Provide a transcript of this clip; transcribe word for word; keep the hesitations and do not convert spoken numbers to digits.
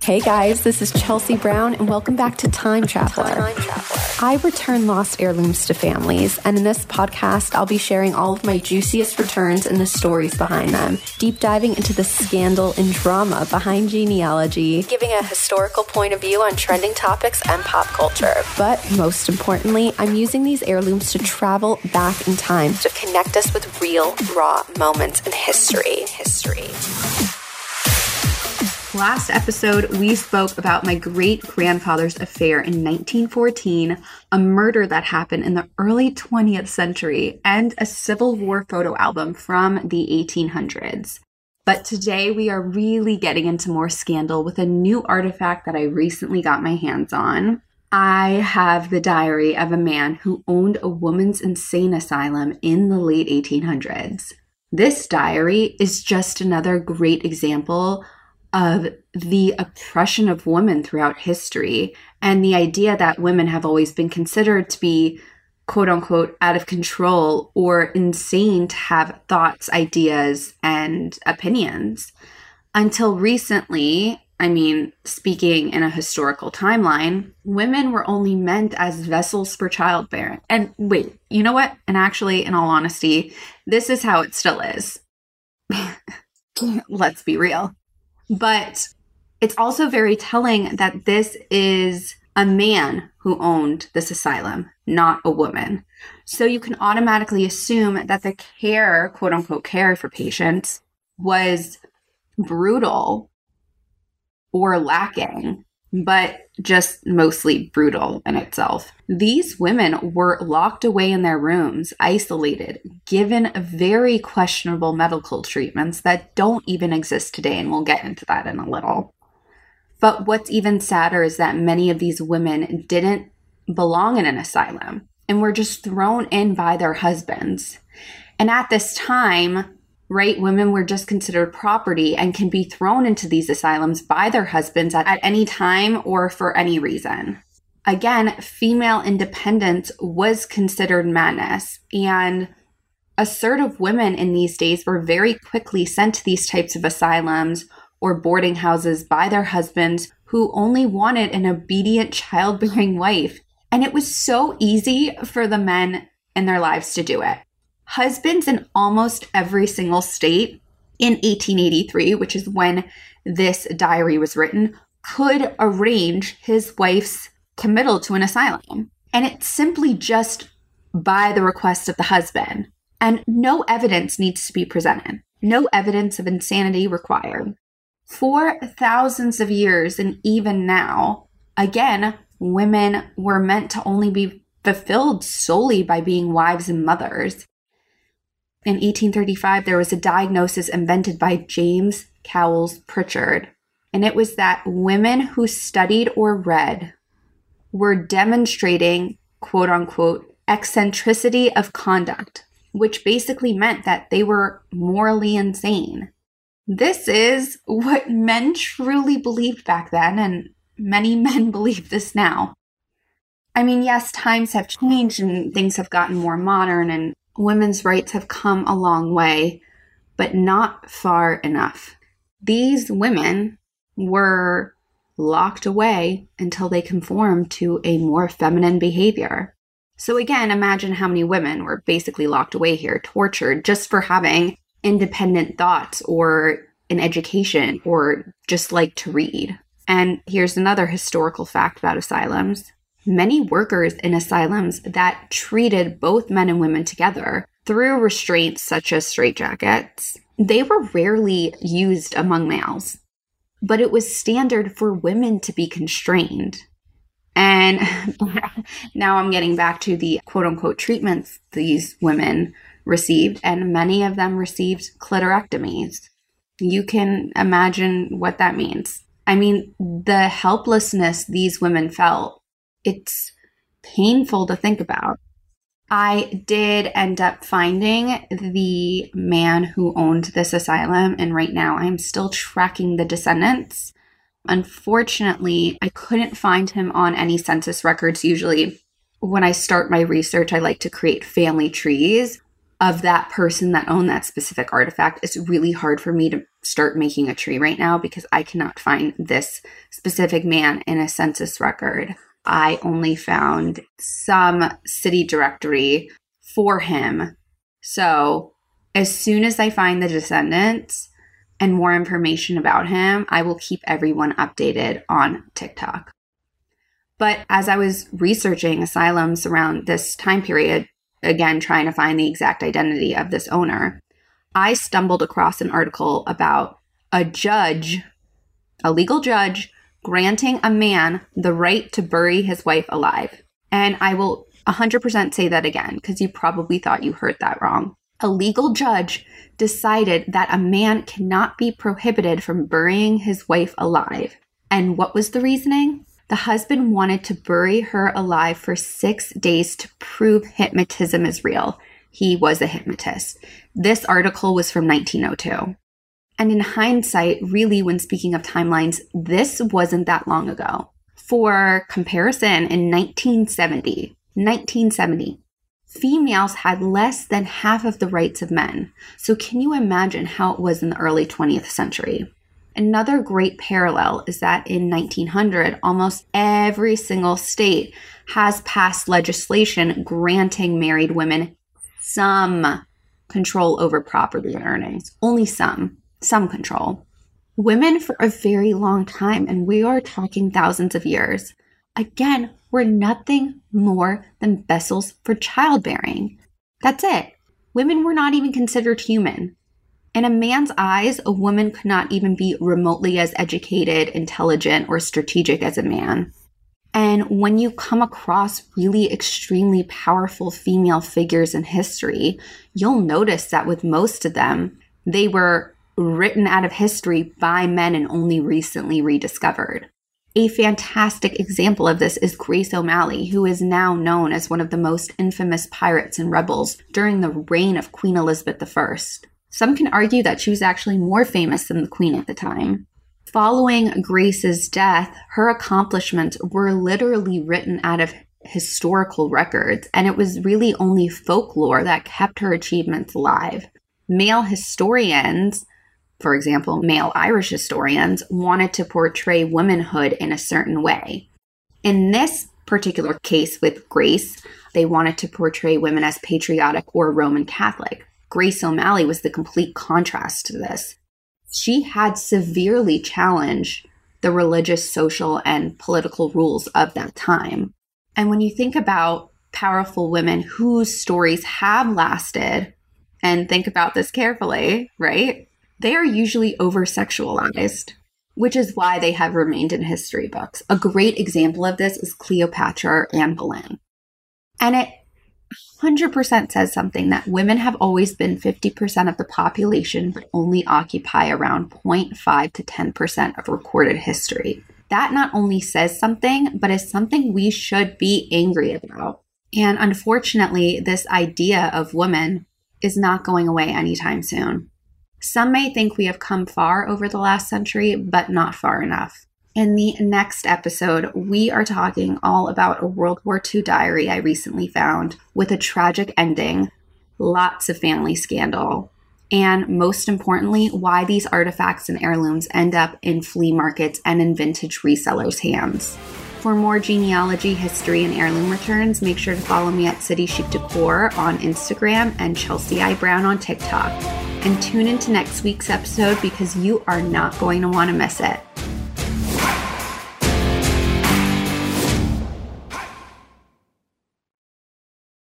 Hey guys, this is Chelsea Brown and welcome back to Time Traveler. Time Traveler. I return lost heirlooms to families, and in this podcast, I'll be sharing all of my juiciest returns and the stories behind them, deep diving into the scandal and drama behind genealogy, giving a historical point of view on trending topics and pop culture. But most importantly, I'm using these heirlooms to travel back in time to connect us with real, raw moments in history. History. Last episode, we spoke about my great-grandfather's affair in nineteen fourteen, a murder that happened in the early twentieth century, and a Civil War photo album from the eighteen hundreds. But today, we are really getting into more scandal with a new artifact that I recently got my hands on. I have the diary of a man who owned a woman's insane asylum in the late eighteen hundreds. This diary is just another great example of the oppression of women throughout history and the idea that women have always been considered to be quote unquote out of control or insane to have thoughts, ideas, and opinions. Until recently, I mean, speaking in a historical timeline, women were only meant as vessels for childbearing. And wait, you know what? And actually, in all honesty, this is how it still is. Let's be real. But it's also very telling that this is a man who owned this asylum, not a woman. So you can automatically assume that the care, quote unquote, care for patients was brutal or lacking, but just mostly brutal in itself. These women were locked away in their rooms, isolated, given very questionable medical treatments that don't even exist today, and we'll get into that in a little. But what's even sadder is that many of these women didn't belong in an asylum and were just thrown in by their husbands. And at this time, right, women were just considered property and can be thrown into these asylums by their husbands at, at any time or for any reason. Again, female independence was considered madness, and assertive women in these days were very quickly sent to these types of asylums or boarding houses by their husbands who only wanted an obedient childbearing wife. And it was so easy for the men in their lives to do it. Husbands in almost every single state in eighteen eighty-three, which is when this diary was written, could arrange his wife's committal to an asylum. And it's simply just by the request of the husband. And no evidence needs to be presented. No evidence of insanity required. For thousands of years, and even now, again, women were meant to only be fulfilled solely by being wives and mothers. In eighteen thirty-five, there was a diagnosis invented by James Cowles Pritchard, and it was that women who studied or read were demonstrating, quote unquote, eccentricity of conduct, which basically meant that they were morally insane. This is what men truly believed back then, and many men believe this now. I mean, yes, times have changed and things have gotten more modern and women's rights have come a long way, but not far enough. These women were locked away until they conformed to a more feminine behavior. So again, imagine how many women were basically locked away here, tortured just for having independent thoughts or an education or just like to read. And here's another historical fact about asylums. Many workers in asylums that treated both men and women together through restraints such as straitjackets, they were rarely used among males. But it was standard for women to be constrained. And now I'm getting back to the quote-unquote treatments these women received, and many of them received clitorectomies. You can imagine what that means. I mean, the helplessness these women felt, it's painful to think about. I did end up finding the man who owned this asylum, and right now I'm still tracking the descendants. Unfortunately, I couldn't find him on any census records. Usually, when I start my research, I like to create family trees of that person that owned that specific artifact. It's really hard for me to start making a tree right now because I cannot find this specific man in a census record. I only found some city directory for him. So as soon as I find the descendants and more information about him, I will keep everyone updated on TikTok. But as I was researching asylums around this time period, again, trying to find the exact identity of this owner, I stumbled across an article about a judge, a legal judge, granting a man the right to bury his wife alive. And I will one hundred percent say that again, because you probably thought you heard that wrong. A legal judge decided that a man cannot be prohibited from burying his wife alive. And what was the reasoning? The husband wanted to bury her alive for six days to prove hypnotism is real. He was a hypnotist. This article was from nineteen oh two. And in hindsight, really, when speaking of timelines, this wasn't that long ago. For comparison, in nineteen seventy, nineteen seventy, females had less than half of the rights of men. So can you imagine how it was in the early twentieth century? Another great parallel is that in nineteen hundred, almost every single state has passed legislation granting married women some control over property and earnings. Only some, some control. Women for a very long time, and we are talking thousands of years, again, were nothing more than vessels for childbearing. That's it. Women were not even considered human. In a man's eyes, a woman could not even be remotely as educated, intelligent, or strategic as a man. And when you come across really extremely powerful female figures in history, you'll notice that with most of them, they were written out of history by men and only recently rediscovered. A fantastic example of this is Grace O'Malley, who is now known as one of the most infamous pirates and rebels during the reign of Queen Elizabeth the First. Some can argue that she was actually more famous than the Queen at the time. Following Grace's death, her accomplishments were literally written out of historical records, and it was really only folklore that kept her achievements alive. Male historians, for example, male Irish historians, wanted to portray womanhood in a certain way. In this particular case with Grace, they wanted to portray women as patriotic or Roman Catholic. Grace O'Malley was the complete contrast to this. She had severely challenged the religious, social, and political rules of that time. And when you think about powerful women whose stories have lasted, and think about this carefully, right? They are usually over-sexualized, which is why they have remained in history books. A great example of this is Cleopatra or Anne Boleyn. And it one hundred percent says something that women have always been fifty percent of the population, but only occupy around zero point five to ten percent of recorded history. That not only says something, but is something we should be angry about. And unfortunately, this idea of women is not going away anytime soon. Some may think we have come far over the last century, but not far enough. In the next episode, we are talking all about a World War Two diary I recently found with a tragic ending, lots of family scandal, and most importantly, why these artifacts and heirlooms end up in flea markets and in vintage resellers' hands. For more genealogy, history, and heirloom returns, make sure to follow me at City Chic Decor on Instagram and Chelsea I. Brown on TikTok. And tune into next week's episode because you are not going to want to miss it.